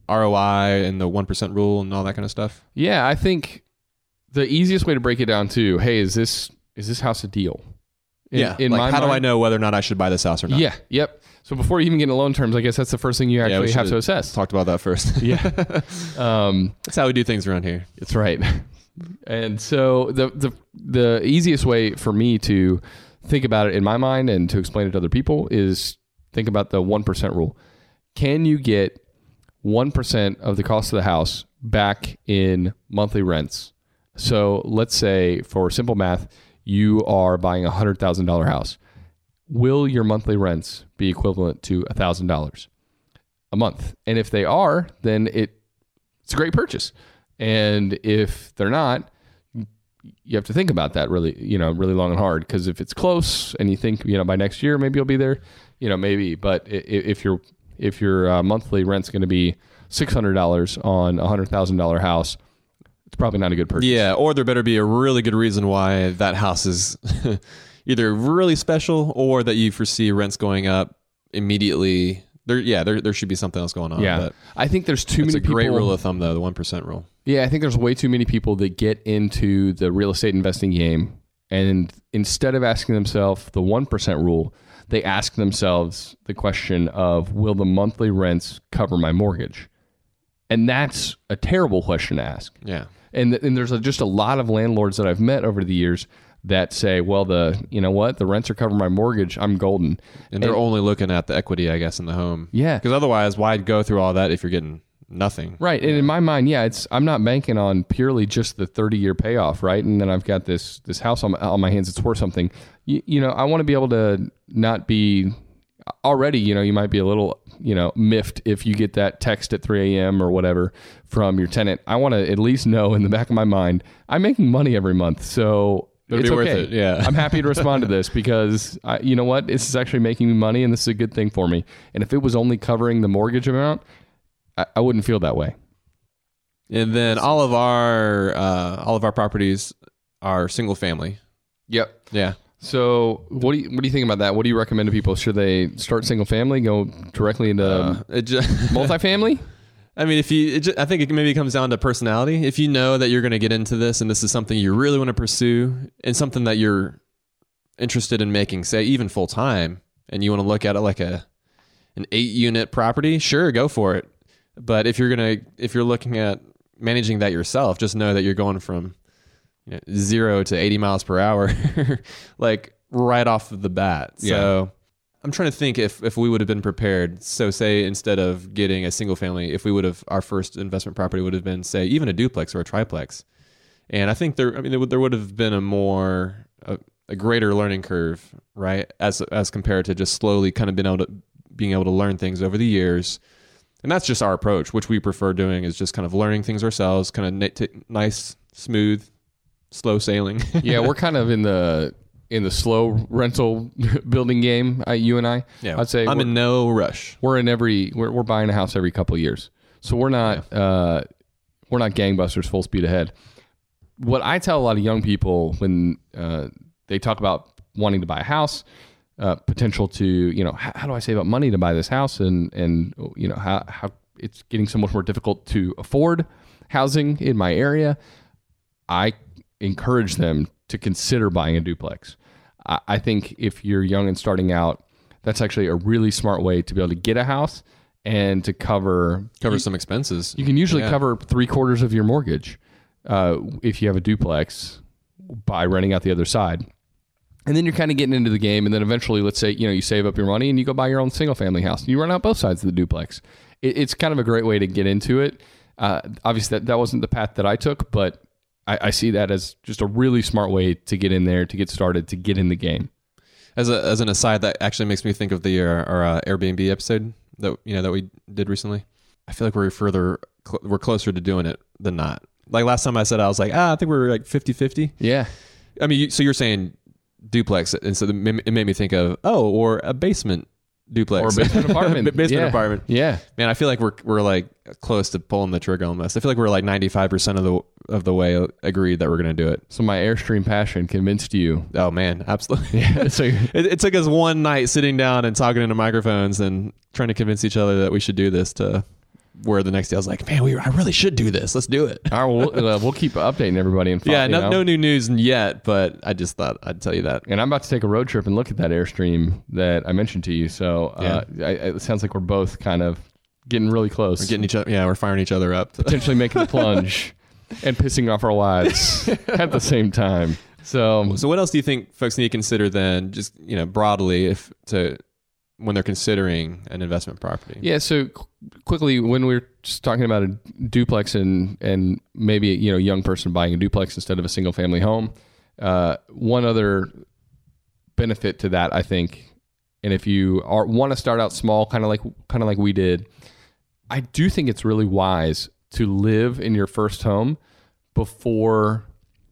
R O I and the one percent rule and all that kind of stuff? Yeah, I think the easiest way to break it down to, hey, is this is this house a deal? In, yeah. In like, my how mind, do I know whether or not I should buy this house or not? Yeah. Yep. So before you even get into loan terms, I guess that's the first thing you Yeah, we actually have should've to assess. Talked about that first. Yeah. Um, That's how we do things around here. That's right. And so the the the easiest way for me to think about it in my mind and to explain it to other people is think about the one percent rule. Can you get one percent of the cost of the house back in monthly rents? So let's say, for simple math, you are buying a one hundred thousand dollars house. Will your monthly rents be equivalent to one thousand dollars a month? And if they are, then it it's a great purchase. And if they're not, you have to think about that really, you know, really long and hard. Because if it's close and you think, you know, by next year maybe you'll be there, you know, maybe. But if your if your uh, monthly rent's going to be six hundred dollars on a one hundred thousand dollars house, it's probably not a good purchase. Yeah, or there better be a really good reason why that house is either really special or that you foresee rents going up immediately. There, yeah, there there should be something else going on. Yeah, but I think there's too it's many a great people, rule of thumb, though, the one percent rule. Yeah, I think there's way too many people that get into the real estate investing game, and instead of asking themselves the one percent rule, they ask themselves the question of, will the monthly rents cover my mortgage? And that's a terrible question to ask. Yeah. And, and there's a, just a lot of landlords that I've met over the years that say, well, the you know what, the rents are covering my mortgage, I'm golden. And they're and, only looking at the equity, I guess, in the home. Yeah. Because otherwise, why go through all that if you're getting nothing? Right. And in my mind, yeah, it's I'm not banking on purely just the thirty-year payoff, right? And then I've got this this house on my, on my hands that's worth something. You, you know, I want to be able to not be already, you know, you might be a little, you know, miffed if you get that text at three a.m. or whatever from your tenant. I want to at least know in the back of my mind, I'm making money every month. So It'll it's be okay. worth it. Yeah. I'm happy to respond to this because I, you know what? This is actually making me money and this is a good thing for me. And if it was only covering the mortgage amount, I, I wouldn't feel that way. And then all of our uh, all of our properties are single family. Yep. Yeah. So what do you what do you think about that? What do you recommend to people? Should they start single family, go directly into Uh, it ju- multifamily? I mean, if you, it just, I think it maybe comes down to personality. If you know that you're going to get into this and this is something you really want to pursue and something that you're interested in making, say even full time, and you want to look at it like a an eight unit property, sure, go for it. But if you're gonna, if you're looking at managing that yourself, just know that you're going from you know, zero to eighty miles per hour, like right off the bat. Yeah. So. I'm trying to think if, if we would have been prepared. So say instead of getting a single family, if we would have, our first investment property would have been, say, even a duplex or a triplex. And I think there, I mean, there would, there would have been a more, a, a greater learning curve, right? As, as compared to just slowly kind of being able to, being able to learn things over the years. And that's just our approach, which we prefer doing is just kind of learning things ourselves, kind of n- t- nice, smooth, slow sailing. Yeah. We're kind of in the, in the slow rental building game, uh, you and I, Yeah, I'd say I'm we're, in no rush. we're in every, we're, we're buying a house every couple of years. So we're not, yeah. uh, we're not gangbusters full speed ahead. What I tell a lot of young people when uh, they talk about wanting to buy a house, uh, potential to, you know, how, how do I save up money to buy this house? And, and, you know, how, how it's getting so much more difficult to afford housing in my area. I encourage them to consider buying a duplex. I think if you're young and starting out, that's actually a really smart way to be able to get a house and to cover cover you, some expenses. You can usually yeah. cover three quarters of your mortgage uh, if you have a duplex by renting out the other side. And then you're kind of getting into the game. And then eventually, let's say, you know, you save up your money and you go buy your own single family house and you rent out both sides of the duplex. It, it's kind of a great way to get into it. Uh, obviously, that, that wasn't the path that I took, but I, I see that as just a really smart way to get in there, to get started, to get in the game. As a as an aside, that actually makes me think of the uh, our uh, Airbnb episode that you know that we did recently. I feel like we're further cl- we're closer to doing it than not. Like last time I said, I was like, ah, I think we're like fifty-fifty. Yeah. I mean, you, so you're saying duplex, and so the, it made me think of oh, or a basement duplex or a basement apartment. basement yeah. apartment. Yeah. Man, I feel like we're we're like close to pulling the trigger on this. I feel like we're like ninety-five percent of the of the way agreed that we're going to do it. So my Airstream passion convinced you. Oh man, absolutely. Yeah, so it, it took us one night sitting down and talking into microphones and trying to convince each other that we should do this to where the next day I was like, man, we I really should do this. Let's do it. All right, we'll, uh, we'll keep updating everybody. And Yeah, you no, know? no new news yet, but I just thought I'd tell you that. And I'm about to take a road trip and look at that Airstream that I mentioned to you. So uh, I, it sounds like we're both kind of getting really close. We're getting each other. Yeah, we're firing each other up. Potentially making the plunge and pissing off our wives at the same time. So, So what else do you think folks need to consider then, just you know, broadly, if to when they're considering an investment property? yeah. So qu- quickly, when we we're just talking about a duplex and and maybe you know a young person buying a duplex instead of a single family home, uh, one other benefit to that, I think, and if you are want to start out small, kind of like kind of like we did, I do think it's really wise to live in your first home before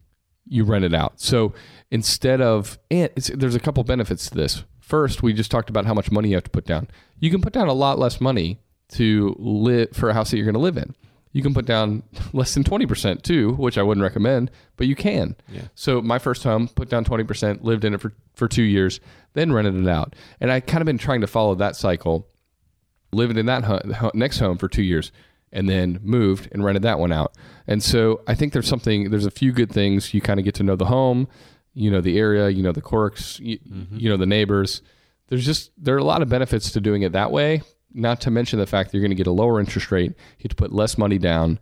you rent it out. So instead of, and it's, there's a couple benefits to this. First, we just talked about how much money you have to put down. You can put down a lot less money to live for a house that you're going to live in. You can put down less than twenty percent too, which I wouldn't recommend, but you can. Yeah. So my first home, put down twenty percent, lived in it for, for two years, then rented it out. And I kind of been trying to follow that cycle, living in that ho- next home for two years, and then moved and rented that one out. And so I think there's something, there's a few good things. You kind of get to know the home, you know, the area, you know, the quirks, you, mm-hmm. you know, the neighbors. There's just, there are a lot of benefits to doing it that way, not to mention the fact that you're going to get a lower interest rate. You have to put less money down.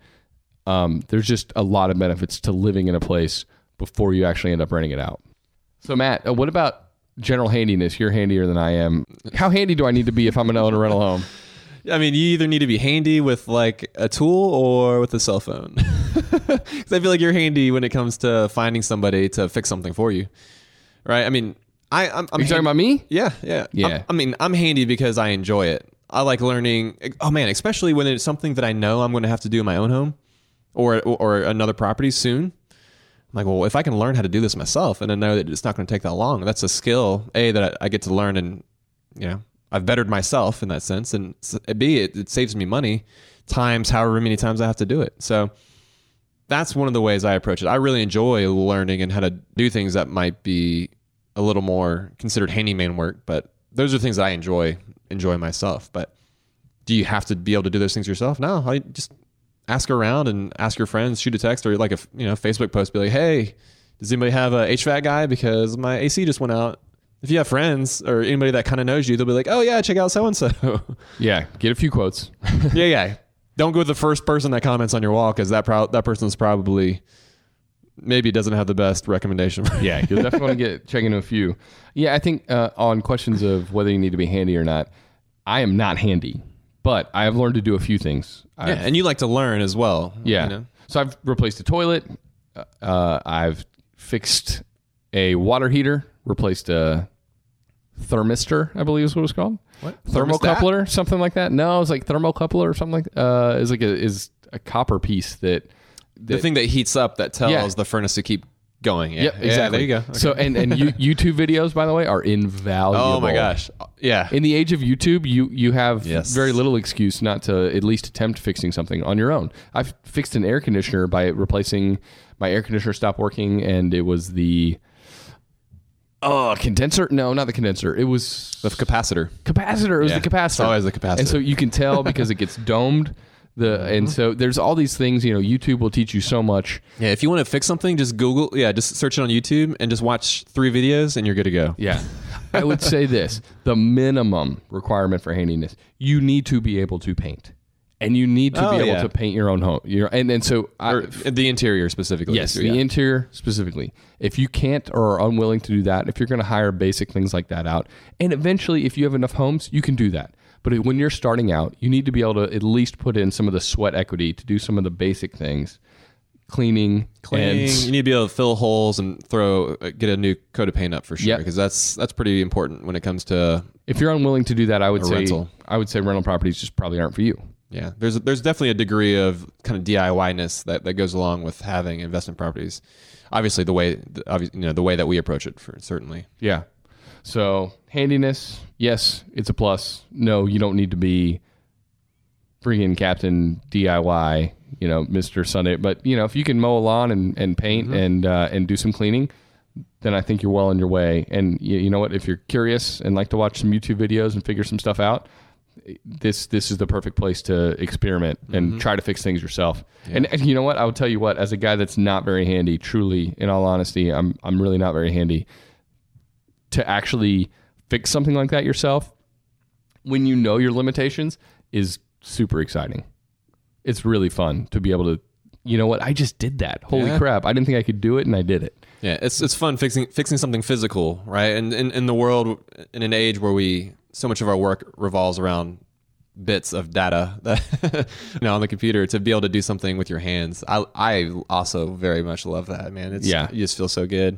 Um, there's just a lot of benefits to living in a place before you actually end up renting it out. So Matt, uh, what about general handiness? You're handier than I am. How handy do I need to be if I'm going to own a rental home? I mean, you either need to be handy with like a tool or with a cell phone. Because I feel like you're handy when it comes to finding somebody to fix something for you, right? I mean, I, I'm, I'm Are you talking about me? Yeah, yeah, Yeah. I'm, I mean, I'm handy because I enjoy it. I like learning. Oh man, especially when it's something that I know I'm going to have to do in my own home, or or another property soon. I'm like, well, if I can learn how to do this myself, and I know that it's not going to take that long, that's a skill A that I, I get to learn, and you know, I've bettered myself in that sense, and B, it, it saves me money times however many times I have to do it. So that's one of the ways I approach it. I really enjoy learning and how to do things that might be a little more considered handyman work, but those are things that I enjoy enjoy myself. But do you have to be able to do those things yourself? No, I just ask around and ask your friends, shoot a text or like a you know Facebook post, be like, hey, does anybody have a H V A C guy because my A C just went out? If you have friends or anybody that kind of knows you, they'll be like, oh yeah, check out so-and-so. Yeah. Get a few quotes. yeah, yeah. Don't go with the first person that comments on your wall because that pro- that person's probably maybe doesn't have the best recommendation. Yeah, you'll definitely want to get check into a few. Yeah, I think uh, on questions of whether you need to be handy or not, I am not handy, but I have learned to do a few things. Yeah, and you like to learn as well. Yeah. You know? So I've replaced a toilet. Uh, I've fixed a water heater, replaced a thermistor, I believe is what it's called. What? Thermocoupler, something like that. No, it's like thermocoupler or something like that. Uh, is like a, is a copper piece that, that The thing that heats up that tells Yeah. the furnace to keep going. Yeah, Yep, Yeah, exactly. there you go. Okay. So and and you, YouTube videos, by the way, are invaluable. oh my gosh. Yeah. In the age of YouTube, you you have Yes. very little excuse not to at least attempt fixing something on your own. I've fixed an air conditioner by replacing my air conditioner stopped working, and it was the oh condenser. No, not the condenser. It was The capacitor. capacitor. It was Yeah, the capacitor. it's always the capacitor. And so you can tell because it gets domed. The and so there's all these things. You know, YouTube will teach you so much. Yeah, if you want to fix something, just Google. Yeah, just search it on YouTube and just watch three videos, and you're good to go. Yeah. I would say this, the minimum requirement for handiness, you need to be able to paint. And you need to Oh, be able yeah. to paint your own home. Your, and, and so, I, Or the interior specifically. yes, So, the yeah. interior specifically. If you can't or are unwilling to do that, if you're going to hire basic things like that out, and eventually if you have enough homes, you can do that. But when you're starting out, you need to be able to at least put in some of the sweat equity to do some of the basic things. Cleaning, Cleaning, and you need to be able to fill holes and throw uh, get a new coat of paint up for sure, Yep. because that's that's pretty important when it comes to if you're unwilling to do that, I would A say rental. I would say rental properties just probably aren't for you. yeah. There's there's definitely a degree of kind of D I Y ness that, that goes along with having investment properties. Obviously, the way the, obvi- you know the way that we approach it, for certainly. Yeah. So handiness, yes, it's a plus. No, you don't need to be freaking Captain D I Y, you know, Mister Sunday. But you know, if you can mow a lawn and, and paint Mm-hmm. and uh, and do some cleaning, then I think you're well on your way. And you, you know what? If you're curious and like to watch some YouTube videos and figure some stuff out, this this is the perfect place to experiment and Mm-hmm. try to fix things yourself. And, and you know what? I will tell you what, as a guy that's not very handy, truly, in all honesty, I'm I'm really not very handy, to actually fix something like that yourself when you know your limitations is super exciting. It's really fun to be able to, you know what, I just did that. Holy Yeah. crap. I didn't think I could do it, and I did it. Yeah, it's it's fun fixing fixing something physical, right? And in, in the world, in an age where we so much of our work revolves around bits of data that you know on the computer, to be able to do something with your hands, I I also very much love that, man. It's Yeah. you just feel so good.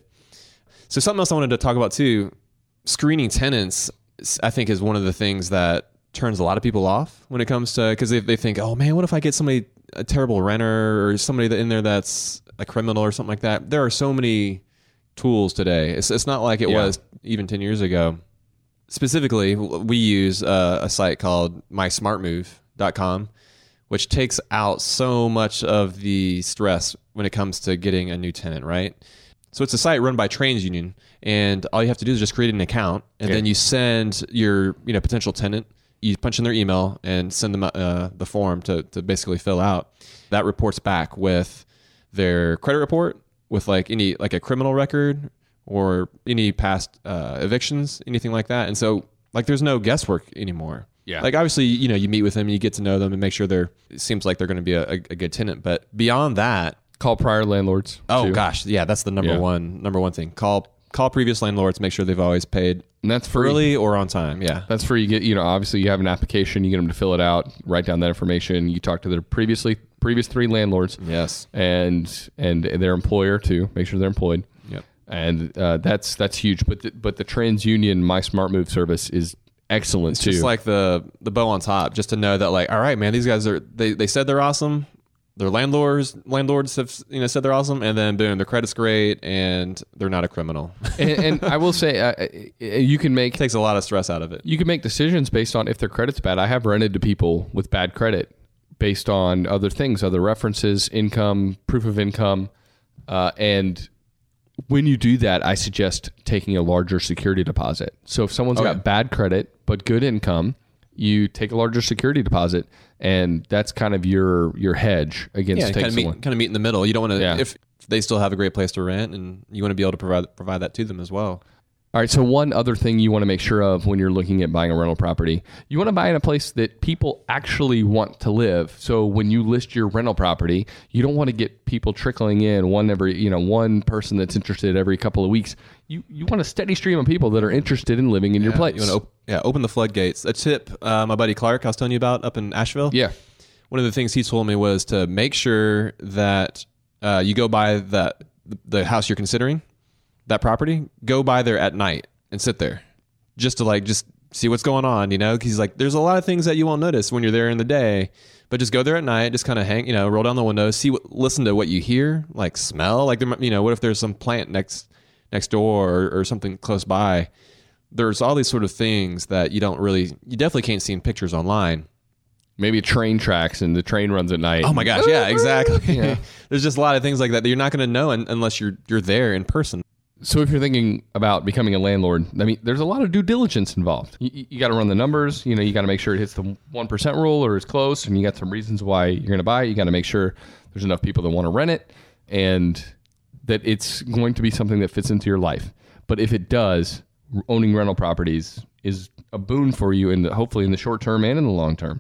So something else I wanted to talk about too, screening tenants, I think is one of the things that turns a lot of people off when it comes to, because they they think, oh man, what if I get somebody, a terrible renter or somebody that in there that's a criminal or something like that. There are so many tools today. It's, it's not like it Yeah. was even ten years ago. Specifically, we use uh, a site called my smart move dot com, which takes out so much of the stress when it comes to getting a new tenant, right? So it's a site run by TransUnion, and all you have to do is just create an account, and Okay. then you send your you know potential tenant, you punch in their email and send them uh, the form to, to basically fill out. That reports back with their credit report, with like any like a criminal record or any past uh, evictions, anything like that. And so like there's no guesswork anymore. Yeah. Like obviously, you know, you meet with them, you get to know them and make sure they're, it seems like they're going to be a, a, a good tenant. But beyond that, Call prior landlords. oh too. gosh, yeah, that's the number Yeah. one, number one thing. Call, call previous landlords, make sure they've always paid And that's free. early or on time. Yeah. That's free. You get, you know, obviously you have an application, you get them to fill it out, write down that information. You talk to their previously previous three landlords Yes. and and their employer too. Make sure they're employed. Yep. And uh, that's that's huge. But the, but the TransUnion My Smart Move service is excellent It's too. just like the the bow on top, just to know that like, all right, man, these guys are they, they said they're awesome. Their landlords landlords have you know said they're awesome, and then boom, their credit's great, and they're not a criminal. and, and I will say, uh, you can make Takes a lot of stress out of it. you can make decisions based on if their credit's bad. I have rented to people with bad credit based on other things, other references, income, proof of income, uh, and when you do that, I suggest taking a larger security deposit. So if someone's Oh, got yeah. bad credit but good income, you take a larger security deposit, and that's kind of your your hedge against Yeah, taking kind of meet someone. kind of meet in the middle. You don't want to Yeah. if they still have a great place to rent, and you want to be able to provide provide that to them as well. All right, so one other thing you want to make sure of when you're looking at buying a rental property, you want to buy in a place that people actually want to live. So when you list your rental property, you don't want to get people trickling in, one every, you know, one person that's interested every couple of weeks. You you want a steady stream of people that are interested in living in your place. You want to op- yeah open the floodgates. A tip, uh, my buddy Clark, I was telling you about up in Asheville. Yeah. One of the things he told me was to make sure that uh, you go by that the house you're considering, that property, go by there at night and sit there just to like just see what's going on, you know, because he's like, there's a lot of things that you won't notice when you're there in the day, but just go there at night, just kind of hang, you know, roll down the window, see what, listen to what you hear, like smell, like there, might- you know, what if there's some plant next next door or, or something close by. There's all these sort of things that you don't really, you definitely can't see in pictures online. Maybe a train tracks and the train runs at night. Oh my gosh, yeah, exactly. Yeah. There's just a lot of things like that that you're not going to know un- unless you're you're there in person. So if you're thinking about becoming a landlord, I mean, there's a lot of due diligence involved. You, you got to run the numbers. You know, you got to make sure it hits the one percent rule or is close, and you got some reasons why you're going to buy it. You got to make sure there's enough people that want to rent it and that it's going to be something that fits into your life. But if it does, owning rental properties is a boon for you, in the, hopefully in the short term and in the long term.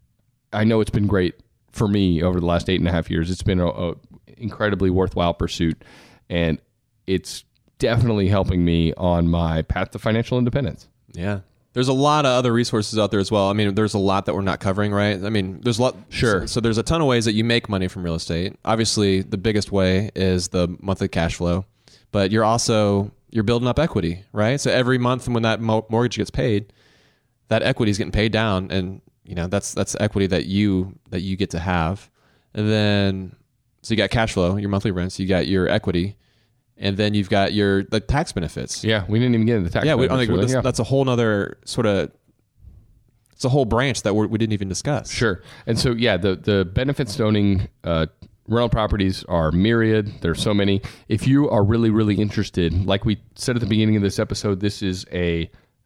I know it's been great for me over the last eight and a half years. It's been a, a incredibly worthwhile pursuit, and it's definitely helping me on my path to financial independence. Yeah. There's a lot of other resources out there as well. I mean, there's a lot that we're not covering, right? I mean, there's a lot. Sure. So, so there's a ton of ways that you make money from real estate. Obviously, the biggest way is the monthly cash flow, but you're also, you're building up equity, right? So every month when that mo- mortgage gets paid, that equity is getting paid down, and you know, that's, that's equity that you, that you get to have. And then, so you got cash flow, your monthly rents, you got your equity, and then you've got your, the tax benefits. Yeah, we didn't even get into tax. Yeah, we, I benefits, think really. that's, Yeah. that's a whole nother sort of, it's a whole branch that we're, we didn't even discuss. Sure. And so, yeah, the, the benefits to owning uh, rental properties are myriad. There's so many. If you are really, really interested, like we said at the beginning of this episode, this is a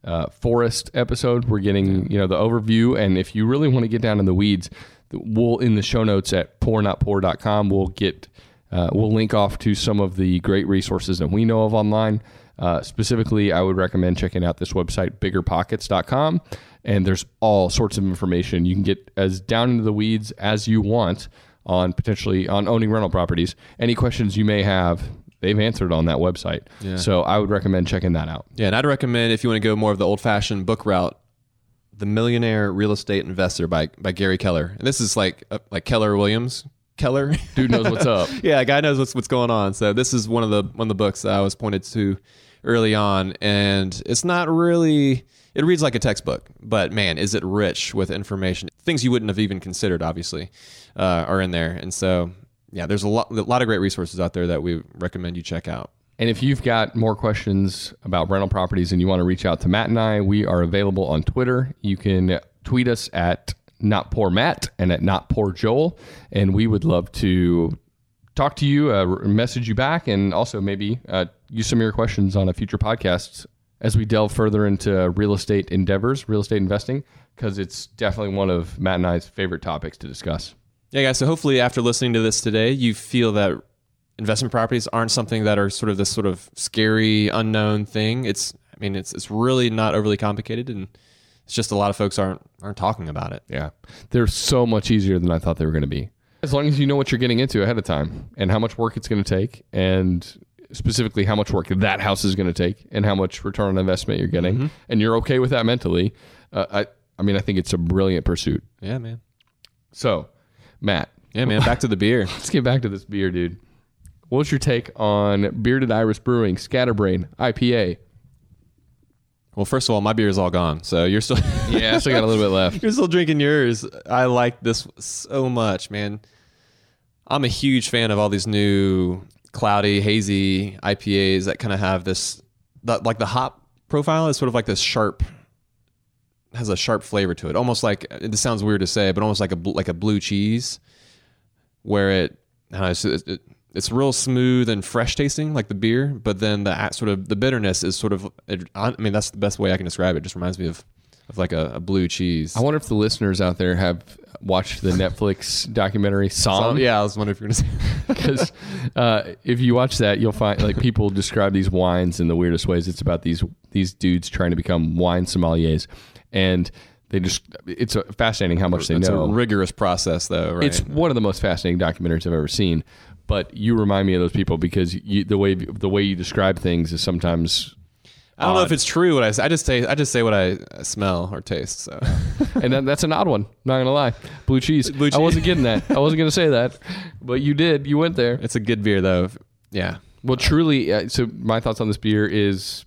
uh, forest episode. We're getting, you know, the overview. And if you really want to get down in the weeds, we'll, in the show notes at poor not poor dot com, we'll get, uh, we'll link off to some of the great resources that we know of online. Uh, specifically, I would recommend checking out this website, bigger pockets dot com. And there's all sorts of information. You can get as down into the weeds as you want on potentially on owning rental properties. Any questions you may have, they've answered on that website. Yeah. So I would recommend checking that out. Yeah, and I'd recommend, if you want to go more of the old-fashioned book route, The Millionaire Real Estate Investor by by Gary Keller. And this is like uh, like Keller Williams. Keller, dude knows what's up. Yeah, guy knows what's what's going on. So this is one of the one of the books that I was pointed to early on, and it's not really. It reads like a textbook, but man, is it rich with information. Things you wouldn't have even considered, obviously, uh, are in there. And so, yeah, there's a lot, a lot of great resources out there that we recommend you check out. And if you've got more questions about rental properties and you want to reach out to Matt and I, we are available on Twitter. You can tweet us at Not Poor Matt and at Not Poor Joel, and we would love to talk to you, uh, message you back, and also maybe uh, use some of your questions on a future podcast as we delve further into real estate endeavors, real estate investing, because it's definitely one of Matt and I's favorite topics to discuss. Yeah, guys. So hopefully after listening to this today, you feel that investment properties aren't something that are sort of this sort of scary, unknown thing. It's, I mean, it's it's really not overly complicated, and it's just a lot of folks aren't aren't talking about it. Yeah. They're so much easier than I thought they were going to be. As long as you know what you're getting into ahead of time and how much work it's going to take, and specifically how much work that house is going to take and how much return on investment you're getting, mm-hmm. and you're okay with that mentally, uh, I I mean, I think it's a brilliant pursuit. Yeah, man. So, Matt. Yeah, man, back to the beer. Let's get back to this beer, dude. What's your take on Bearded Iris Brewing Scatterbrain I P A? Well, first of all, my beer is all gone, so you're still... Yeah, I still got a little bit left. You're still drinking yours. I like this so much, man. I'm a huge fan of all these new cloudy, hazy I P As that kind of have this, that, like the hop profile is sort of like this sharp, has a sharp flavor to it. Almost like, this sounds weird to say, but almost like a like a blue cheese, where it, I don't know, it's, it, it's real smooth and fresh tasting, like the beer, but then the sort of the bitterness is sort of, it, I mean, that's the best way I can describe it. It just reminds me of of like a, a blue cheese. I wonder if the listeners out there have watched the Netflix documentary Somm. Yeah, I was wondering if you're going to say because uh, if you watch that, you'll find like people describe these wines in the weirdest ways. It's about these these dudes trying to become wine sommeliers, and they just it's a, fascinating how much they it's know. It's a rigorous process, though. Right? It's one of the most fascinating documentaries I've ever seen. But you remind me of those people because you, the way the way you describe things is sometimes. I don't odd. know if it's true what I say. I just say I just say what I smell or taste. So, and that, that's an odd one. Not gonna lie, blue cheese. Blue cheese. I wasn't getting that. I wasn't gonna say that, but you did. You went there. It's a good beer, though. Yeah. Well, truly. Uh, so my thoughts on this beer is,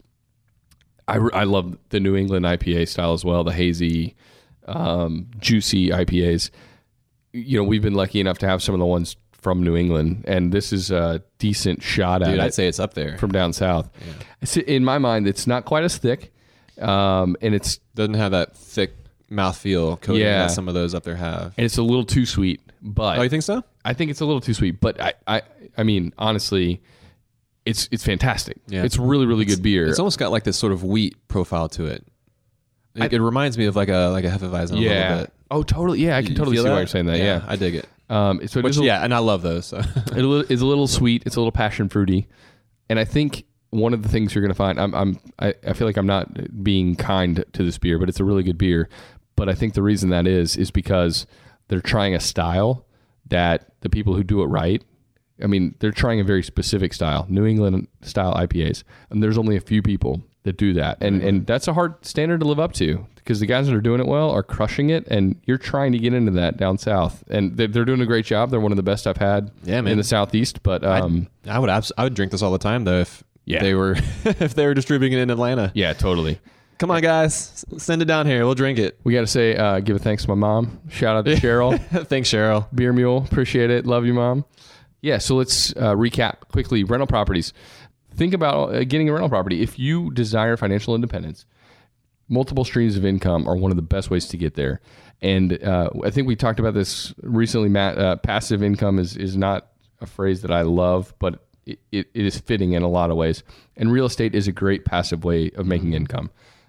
I I love the New England I P A style as well. The hazy, um, juicy I P As. You know, we've been lucky enough to have some of the ones from New England, and this is a decent shot at Dude, it. I'd say it's up there from down south. Yeah. In my mind, it's not quite as thick, um, and it's doesn't have that thick mouthfeel coating yeah. that some of those up there have. And it's a little too sweet. But oh, you think so? I think it's a little too sweet. But I, I, I mean, honestly, it's it's fantastic. Yeah. It's really, really it's, good beer. It's almost got like this sort of wheat profile to it. It, I, it reminds me of like a like a Hefeweizen yeah. a little bit. Oh, totally. Yeah, I can you totally see that? why you're saying that. Yeah, yeah. I dig it. Um, so it Which, a, yeah, and I love those. So. it is a little sweet. It's a little passion fruity, and I think one of the things you're going to find. I'm, I'm, I, I feel like I'm not being kind to this beer, but it's a really good beer. But I think the reason that is is because they're trying a style that the people who do it right. I mean, they're trying a very specific style, New England style I P As, and there's only a few people that do that, and mm-hmm. and that's a hard standard to live up to. Because the guys that are doing it well are crushing it, and you're trying to get into that down south, and they're, they're doing a great job. They're one of the best I've had yeah, man. in the southeast. But um, I would abs- I would drink this all the time though if yeah. they were if they were distributing it in Atlanta. Yeah, totally. Come on, guys, send it down here. We'll drink it. We got to say, uh, give a thanks to my mom. Shout out to Cheryl. Thanks, Cheryl. Beer Mule, appreciate it. Love you, Mom. Yeah. So let's uh, recap quickly. Rental properties. Think about uh, getting a rental property if you desire financial independence. Multiple streams of income are one of the best ways to get there. And uh, I think we talked about this recently, Matt. Uh, passive income is, is not a phrase that I love, but it, it, it is fitting in a lot of ways. And real estate is a great passive way of making income.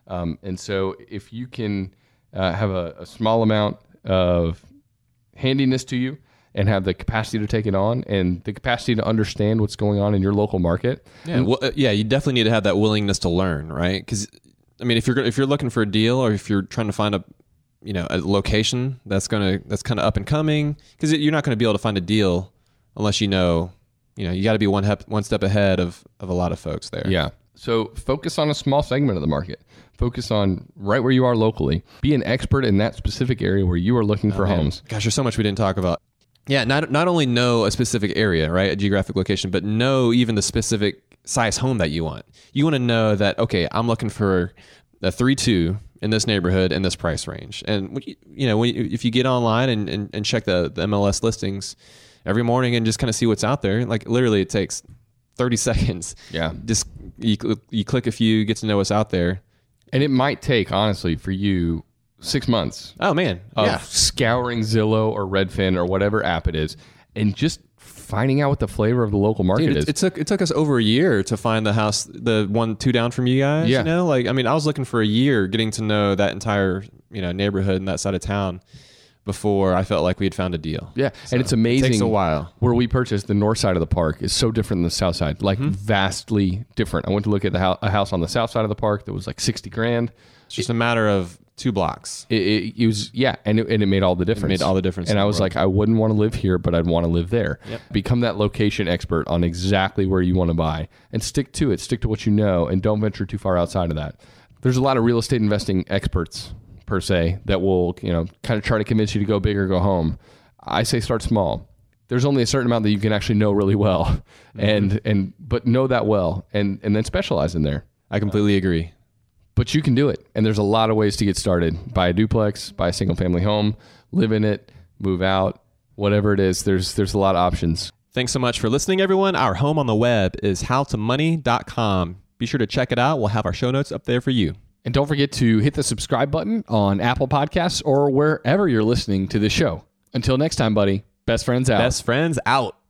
Um, and so if you can uh, have a, a small amount of handiness to you and have the capacity to take it on and the capacity to understand what's going on in your local market. Yeah, well, uh, yeah, you definitely need to have that willingness to learn, right? Because I mean, if you're if you're looking for a deal, or if you're trying to find a, you know, a location that's gonna that's kind of up and coming, because you're not going to be able to find a deal unless you know, you know, you got to be one hep, one step ahead of of a lot of folks there. Yeah. So focus on a small segment of the market. Focus on right where you are locally. Be an expert in that specific area where you are looking Oh, for man. homes. Gosh, there's so much we didn't talk about. Yeah, not not only know a specific area, right, a geographic location, but know even the specific size home that you want. You want to know that, okay, I'm looking for a three two in this neighborhood in this price range. And, you know, when you, if you get online and, and, and check the, the M L S listings every morning and just kind of see what's out there, like literally it takes thirty seconds. Yeah. Just you, you click a few, get to know what's out there. And it might take, honestly, for you six months Oh, man. of Yeah. scouring Zillow or Redfin or whatever app it is and just finding out what the flavor of the local market Dude, is. it, it took it took us over a year to find the house, the one two down from you guys. Yeah. You know, like I mean, I was looking for a year getting to know that entire you know neighborhood and that side of town before I felt like we had found a deal. yeah. So and it's amazing. It takes a while. Where we purchased the north side of the park is so different than the south side, like vastly different. I went to look at the ho- a house on the south side of the park that was like sixty grand. It's just a matter of two blocks. It, it, it was, yeah, and it, and it made all the difference. made all the difference And in I the was world. like, I wouldn't want to live here, but I'd want to live there. Yep. Become that location expert on exactly where you want to buy and stick to it. Stick to what you know and don't venture too far outside of that. There's a lot of real estate investing experts, per se, that will, you know, kind of try to convince you to go big or go home. I say start small. There's only a certain amount that you can actually know really well, mm-hmm. and and but know that well, and and then specialize in there. I completely agree. But you can do it. And there's a lot of ways to get started. Buy a duplex, buy a single family home, live in it, move out, whatever it is. There's there's a lot of options. Thanks so much for listening, everyone. Our home on the web is how to money dot com. Be sure to check it out. We'll have our show notes up there for you. And don't forget to hit the subscribe button on Apple Podcasts or wherever you're listening to this show. Until next time, buddy. Best friends out. Best friends out.